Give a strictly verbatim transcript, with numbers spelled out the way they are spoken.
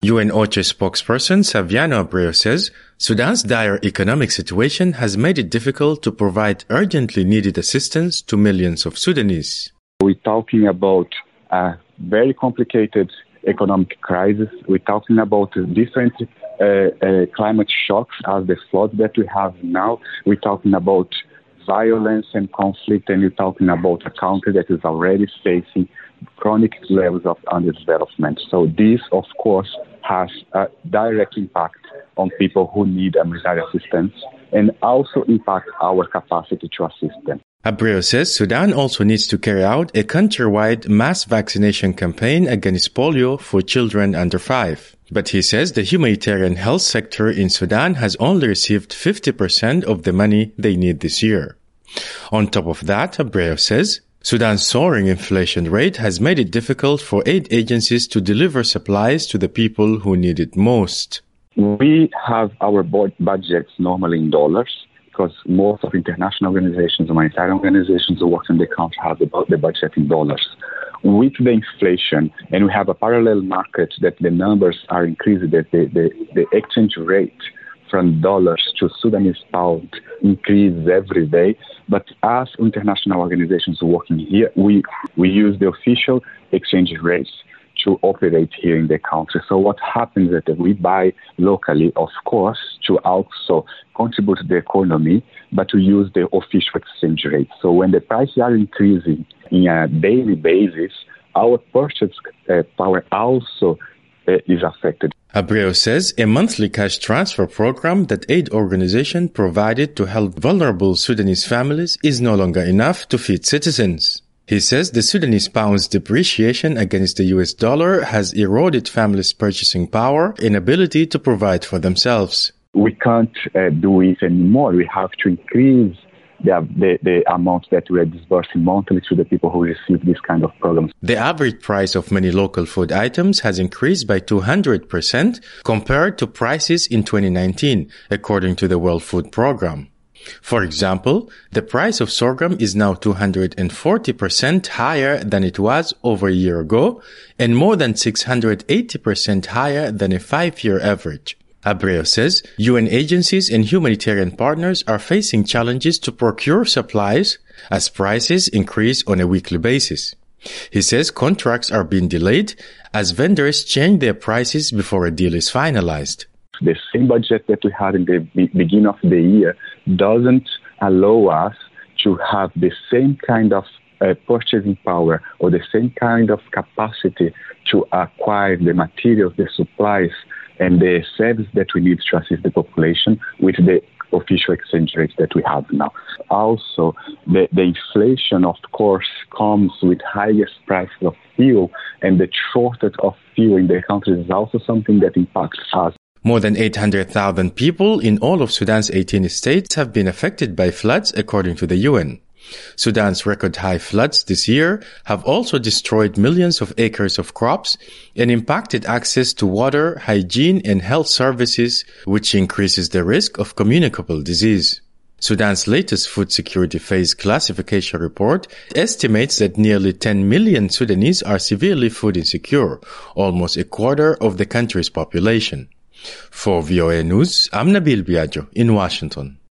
U N OCHA spokesperson Saviano Abreu says Sudan's dire economic situation has made it difficult to provide urgently needed assistance to millions of Sudanese. We're talking about a very complicated economic crisis. We're talking about different uh, uh, climate shocks as the floods that we have now. We're talking about violence and conflict, and we're talking about a country that is already facing chronic levels of underdevelopment. So this, of course, has a direct impact on people who need immediate assistance and also impact our capacity to assist them. Abreu says Sudan also needs to carry out a countrywide mass vaccination campaign against polio for children under five. But he says the humanitarian health sector in Sudan has only received fifty percent of the money they need this year. On top of that, Abreu says Sudan's soaring inflation rate has made it difficult for aid agencies to deliver supplies to the people who need it most. We have our budgets normally in dollars, because most of international organizations, humanitarian organizations who work in the country have the, the budget in dollars. With the inflation, and we have a parallel market that the numbers are increasing, that the, the, the exchange rate from dollars to Sudanese pound increases every day. But as international organizations working here, we, we use the official exchange rates to operate here in the country. So what happens is that we buy locally, of course, to also contribute to the economy, but to use the official exchange rate. So when the prices are increasing in a daily basis, our purchase uh, power also uh, is affected. Abreu says a monthly cash transfer program that aid organizations provided to help vulnerable Sudanese families is no longer enough to feed citizens. He says the Sudanese pound's depreciation against the U S dollar has eroded families' purchasing power and ability to provide for themselves. We can't uh, do it anymore. We have to increase the, the, the amount that we are disbursing monthly to the people who receive this kind of programs. The average price of many local food items has increased by two hundred percent compared to prices in twenty nineteen, according to the World Food Programme. For example, the price of sorghum is now two hundred forty percent higher than it was over a year ago and more than six hundred eighty percent higher than a five-year average. Abreu says U N agencies and humanitarian partners are facing challenges to procure supplies as prices increase on a weekly basis. He says contracts are being delayed as vendors change their prices before a deal is finalized. The same budget that we had in the beginning of the year doesn't allow us to have the same kind of uh, purchasing power or the same kind of capacity to acquire the materials, the supplies, and the service that we need to assist the population with the official exchange rates that we have now. Also, the, the inflation, of course, comes with highest prices of fuel, and the shortage of fuel in the country is also something that impacts us. More than eight hundred thousand people in all of Sudan's eighteen states have been affected by floods, according to the U N. Sudan's record-high floods this year have also destroyed millions of acres of crops and impacted access to water, hygiene, and health services, which increases the risk of communicable disease. Sudan's latest food security phase classification report estimates that nearly ten million Sudanese are severely food insecure, almost a quarter of the country's population. For V O A News, I'm Nabil Biagio in Washington.